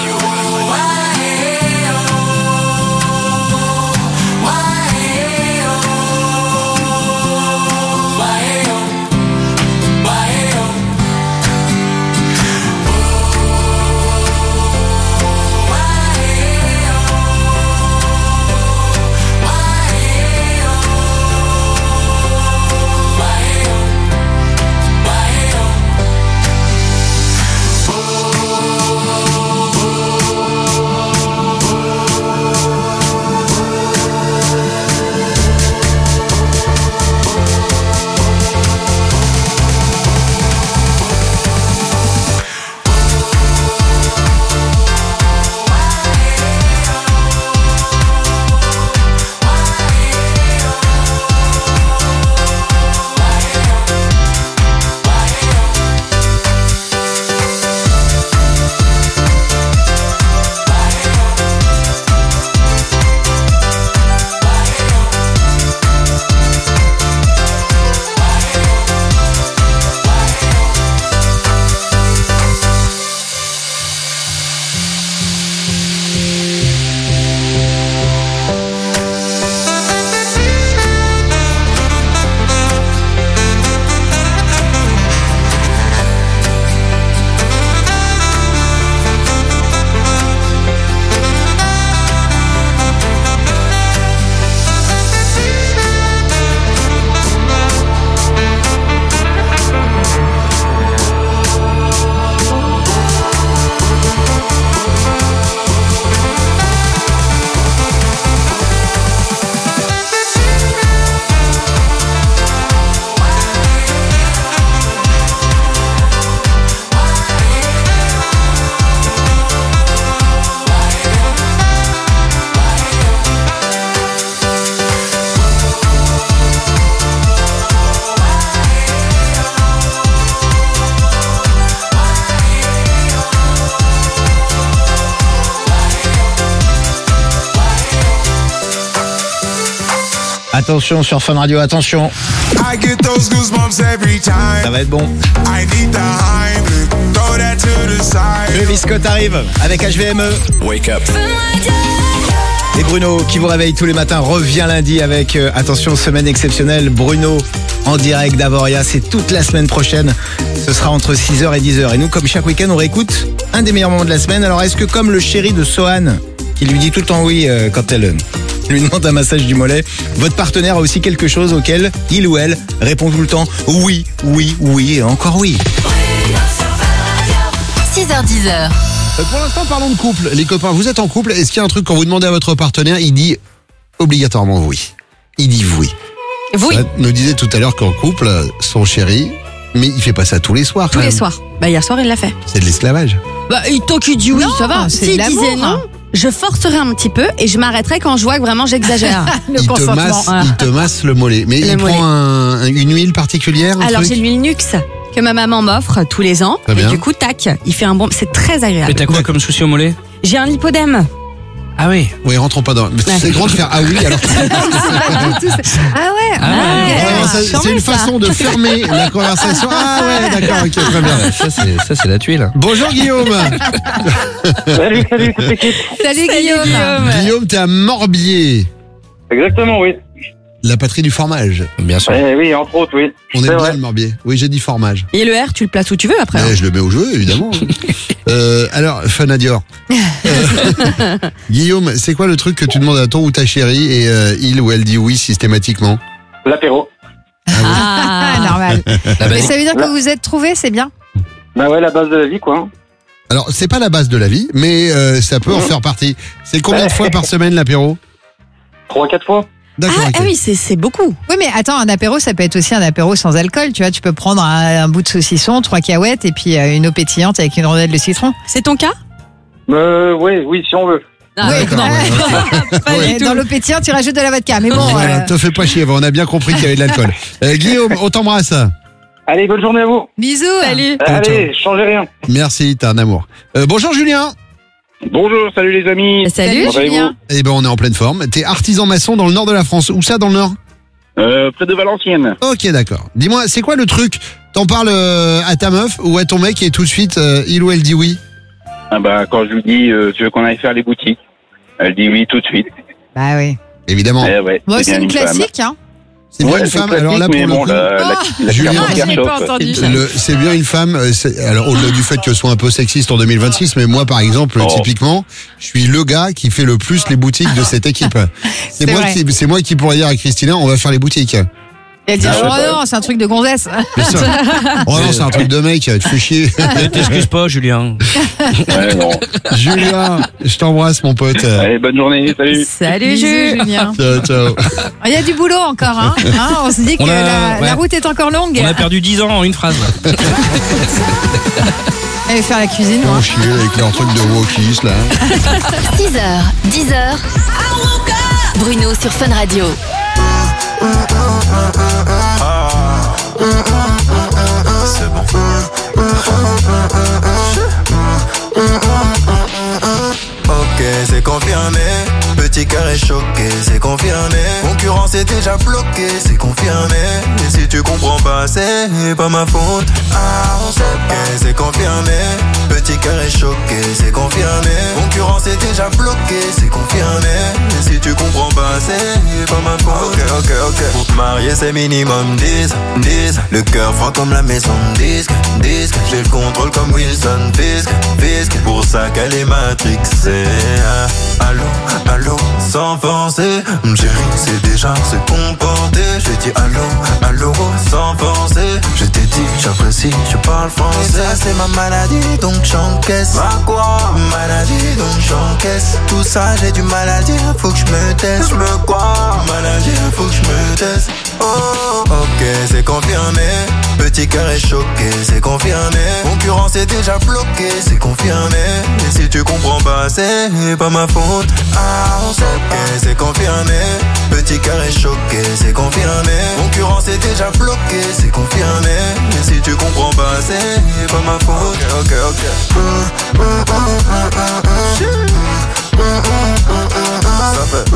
Attention sur Fun Radio, attention. Ça va être bon. Travis Scott arrive avec H V M E. Wake up. Et Bruno, qui vous réveille tous les matins, revient lundi avec, euh, attention, semaine exceptionnelle. Bruno en direct d'Avoria, c'est toute la semaine prochaine. Ce sera entre six heures et dix heures. Et nous, comme chaque week-end, on réécoute un des meilleurs moments de la semaine. Alors, est-ce que comme le chéri de Sohan qui lui dit tout le temps oui euh, quand elle euh, lui demande un massage du mollet. Votre partenaire a aussi quelque chose auquel il ou elle répond tout le temps oui, oui, oui et encore oui. six heures dix. Euh, Pour l'instant, parlons de couple. Les copains, vous êtes en couple. Est-ce qu'il y a un truc quand vous demandez à votre partenaire, il dit obligatoirement oui. Il dit oui. Oui. Ça nous disait tout à l'heure qu'en couple, son chéri, mais il fait pas ça tous les soirs. Tous quand les même. soirs. Bah, hier soir, il l'a fait. C'est de l'esclavage. Bah, il- tant qu'il dit oui, Non, ça va. c'est S'il de l'amour, disait non, hein. je forcerai un petit peu et je m'arrêterai quand je vois que vraiment j'exagère. Le il, te consentement. masse, Voilà. il te masse le mollet. Mais Le il mollet. prend un- une huile particulière un Alors, truc j'ai l'huile Nux que ma maman m'offre tous les ans. Très et bien. du coup, tac, il fait un bon. C'est très Mais agréable. t'as quoi comme souci au mollet? J'ai un lipodème. Ah oui. Oui, rentrons pas dans. Mais c'est grand de faire ah oui alors. Ah ouais, Ah ouais. Alors, ça- Quand c'est même, une ça. façon de fermer la conversation. Ah ouais, d'accord, ok, très bien. Ça c'est ça c'est la tuile. Bonjour Guillaume. Salut, salut, toute l'équipe. Salut Guillaume. Guillaume, t'es à Morbier, Exactement, oui. la patrie du fromage. Bien sûr. Eh oui, entre autres, oui. On C'est est bien vrai. le Morbier. Oui, j'ai dit fromage. Et le R, tu le places où tu veux après. Mais je le mets au jeu, évidemment. euh, alors, Fun à Dior. Euh, Guillaume, c'est quoi le truc que tu demandes à ton ou ta chérie et euh, il ou elle dit oui systématiquement? L'apéro. Ah, normal. La Mais base. ça veut dire que vous vous êtes trouvés, c'est bien. Bah ouais, la base de la vie, quoi. Alors, c'est pas la base de la vie, mais euh, ça peut en faire partie. C'est combien de fois par semaine l'apéro? Trois, quatre fois. D'accord, Ah, ok. ah oui, c'est c'est beaucoup. Oui, mais attends, un apéro, ça peut être aussi un apéro sans alcool. Tu vois, tu peux prendre un, un bout de saucisson, trois cahuètes et puis euh, une eau pétillante avec une rondelle de citron. C'est ton cas Euh, oui, oui, si on veut. Ah, Oui, d'accord, non. Pas Et du tout. dans l'eau pétillante, tu rajoutes de la vodka. Mais bon, Voilà, euh, te fais pas chier, on a bien compris qu'il y avait de l'alcool. Euh, Guillaume, on t'embrasse. Allez, bonne journée à vous. bisous. Salut. Allez, changez rien. Merci, t'es un amour. Euh, bonjour Julien. Bonjour, salut les amis. Salut, Comment allez-vous Julien. Eh ben, on est en pleine forme. T'es artisan maçon dans le nord de la France. Où ça, dans le nord? Euh, près de Valenciennes. Ok, d'accord. Dis-moi, c'est quoi le truc? T'en parles euh, à ta meuf ou à ton mec et tout de suite, euh, il ou elle dit oui? Ah bah, quand je lui dis, euh, tu veux qu'on aille faire les boutiques, elle dit oui tout de suite. Bah oui. Évidemment. Eh ouais, Bon, c'est c'est bien une femme. classique, hein. C'est bien Ouais, une c'est femme. classique, Alors là, pour mais le bon, coup, la, la, la Julien, carte j'ai chauffe. pas entendu. le- c'est bien une femme. euh, c'est- Alors, au-delà du fait que ce soit un peu sexiste en deux mille vingt-six, mais moi, par exemple, Oh. typiquement, je suis le gars qui fait le plus les boutiques de cette équipe. C'est C'est moi vrai. qui, c'est moi qui pourrais dire à Christina, on va faire les boutiques. Et elle dit, Ah, oh ouais, bah, non, c'est un truc de gonzesse. Bien sûr. Oh non, c'est un truc de mec, tu fais chier. Ne t'excuse pas, Julien. Ouais, non. Julien, je t'embrasse, mon pote. Allez, bonne journée, salut. Salut, Bisous, Jules. Julien. Ciao, ciao. Il y a du boulot encore, hein. Hein, on se dit que On a- la, ouais. la route est encore longue. On a perdu dix ans en une phrase. Allez faire la cuisine, On moi. chier avec leur truc de wokis, là. six heures, dix heures. Bruno sur Fun Radio. C'est bon. Ok, c'est confirmé. Petit cœur est choqué, c'est confirmé. Concurrence est déjà bloquée, c'est confirmé. Et si tu comprends pas, c'est pas ma faute. Ah, on sait pas. Ok, c'est confirmé. Petit cœur est choqué, c'est confirmé. Concurrence est déjà bloquée, c'est confirmé. Et si tu comprends pas, c'est pas ma faute. Ok, ok, ok. Pour te marier, c'est minimum dix, dix. Le cœur froid comme la maison de disque, disque. J'ai le contrôle comme Wilson Fisk, Fisk. Pour ça qu'elle est matrixée. Ah, allô, allô, sans penser. Chérie, c'est déjà se comporter. J'ai dit allô, allô, sans penser. Je t'ai dit, j'apprécie, je parle français. Ça, c'est ma maladie, donc j'encaisse. Ma quoi? Maladie, donc j'encaisse. Tout ça, j'ai du mal à dire, faut que je me teste. Je me quoi? Maladie, faut que je me teste. Oh, ok, c'est confirmé. Petit cœur est choqué, c'est confirmé. Concurrence est déjà bloquée, c'est confirmé. Et si tu comprends pas, c'est pas ma faute. Ah, on sait pas. Ok, c'est confirmé. Petit cœur est choqué, c'est confirmé. Concurrence est déjà bloquée, c'est confirmé. Et si tu comprends pas, c'est pas ma faute. Ok, ok, ok. Ça fait.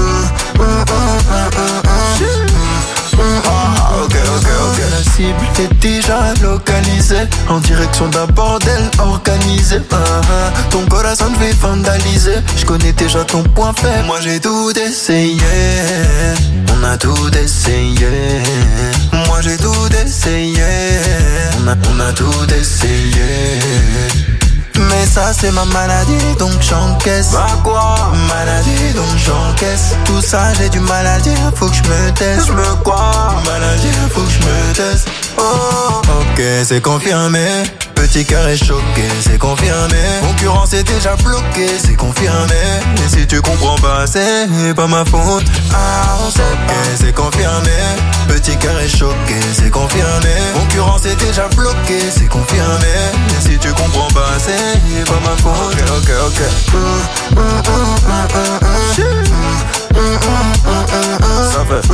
Ah, ok, ok, ok. La cible est déjà localisée en direction d'un bordel organisé. Ah, ah. Ton corazon devait vandaliser. Je connais déjà ton point faible. Moi j'ai tout essayé. On a tout essayé. Moi j'ai tout essayé. On a, on a tout essayé. Mais Mais ça c'est ma maladie donc j'encaisse. Bah quoi? Maladie donc j'encaisse. Tout ça j'ai du mal à dire, faut que je me teste. Je me crois maladie, faut que je me teste. Oh, ok c'est confirmé. Petit cœur est choqué, c'est confirmé. Concurrence est déjà bloquée, c'est confirmé. Et si tu comprends pas, c'est pas ma faute. Ah, on sait pas, c'est confirmé. Petit cœur est choqué, c'est confirmé. Concurrence est déjà bloquée, c'est confirmé. Et si tu comprends pas, c'est pas ma faute. Ok, ok, ok. Ça fait.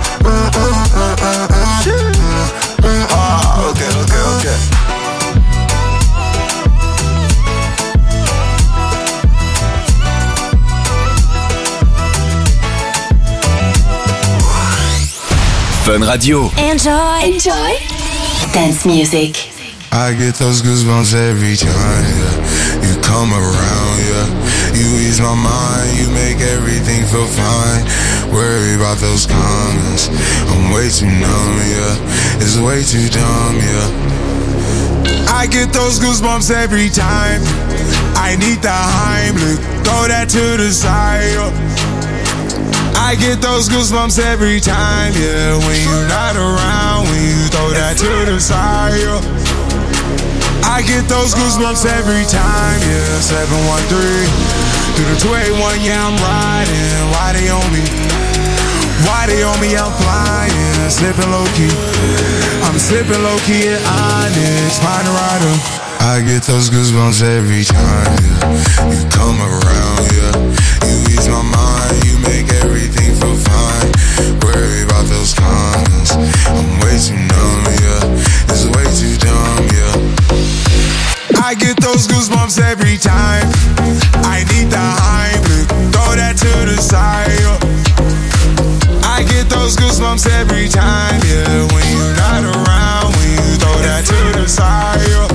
Ah, ok, ok, ok. Fun Radio. Enjoy. Enjoy. Dance music. I get those goosebumps every time, yeah. You come around, yeah. You ease my mind, you make everything feel fine. Worry about those comments, I'm way too numb, yeah. It's way too dumb, yeah. I get those goosebumps every time. I need the Heimlich, throw that to the side, yeah. I get those goosebumps every time, yeah. When you're not around, when you throw that to the side, yeah. I get those goosebumps every time, yeah. seven one three through the two eight one, yeah, I'm riding. Why they on me? Why they on me? I'm flying, slipping low key. I'm slipping low key at Onyx, find a rider. I get those goosebumps every time, yeah. You come around, yeah. You ease my mind, you make everything feel fine. Worry about those comments, I'm way too numb, yeah. It's way too dumb, yeah. I get those goosebumps every time. I need the Heimlich, throw that to the side, yeah. I get those goosebumps every time, yeah. When you're not around, when you throw that to the side, yeah.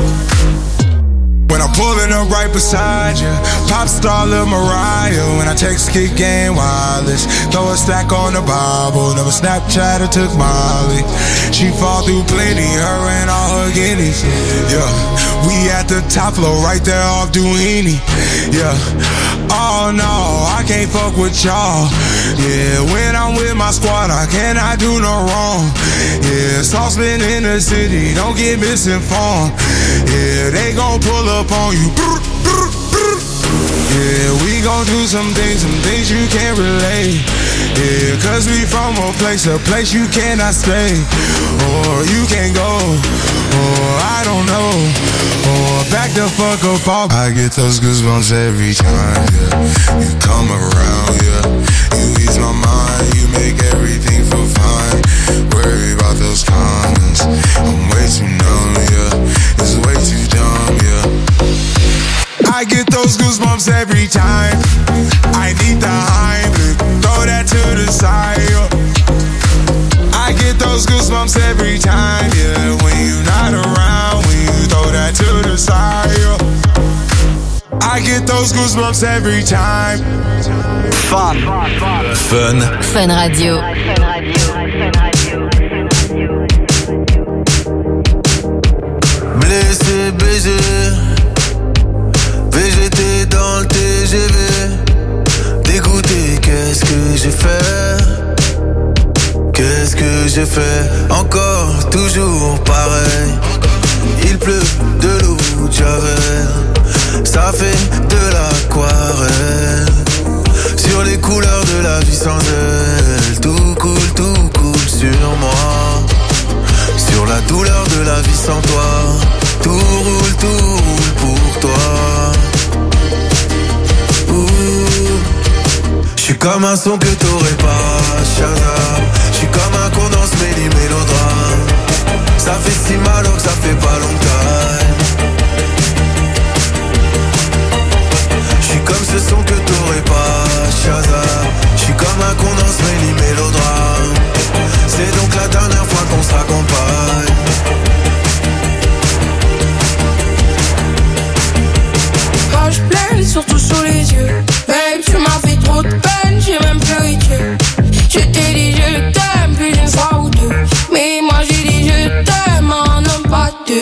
When I'm pulling up right beside you, pop star Lil Mariah. When I text Kick Game Wireless, throw a stack on the Bible. Never Snapchat or took Molly. She fall through plenty, her and all her guineas. Yeah, we at the top floor, right there off Duini. Yeah, oh no, I can't fuck with y'all. Yeah, when I'm with my squad, I cannot do no wrong. Yeah, saucepan in the city, don't get misinformed. Yeah, they gon' pull up on you. Yeah, we gon' do some things, some things you can't relate. Yeah, cause we from a place, a place you cannot stay. Or you can't go, or I don't know. Or back the fuck up off. I get those goosebumps every time, yeah. You come around, yeah. You ease my mind, you make everything feel fine. Worry about those comments, I'm way too numb, yeah. It's way too dumb, yeah. I get those goosebumps every time. I need the Heimlich, throw that to the side, yeah. I get those goosebumps every time, yeah. When you're not around, when you throw that to the side, yeah. I get those goosebumps every time. Fun. Fun. Fun Radio. Blessé, baisé, V G T dans le T G V. Dégoûté, qu'est-ce que j'ai fait? Qu'est-ce que j'ai fait? Encore, toujours pareil. Il pleut de l'eau de Javel. Ça fait de l'aquarelle. Sur les couleurs de la vie sans elle. Tout coule, tout coule sur moi. Sur la douleur de la vie sans toi. Tout roule, tout roule pour toi. J'suis comme un son que t'aurais pas, Shazam. J'suis comme un con dans ce méli mélodrame. Ça fait si mal que ça fait pas longtemps. J'suis comme ce son que t'aurais pas, Shazam. J'suis comme un con dans ce méli mélodrame. C'est donc la dernière fois qu'on se raccompagne.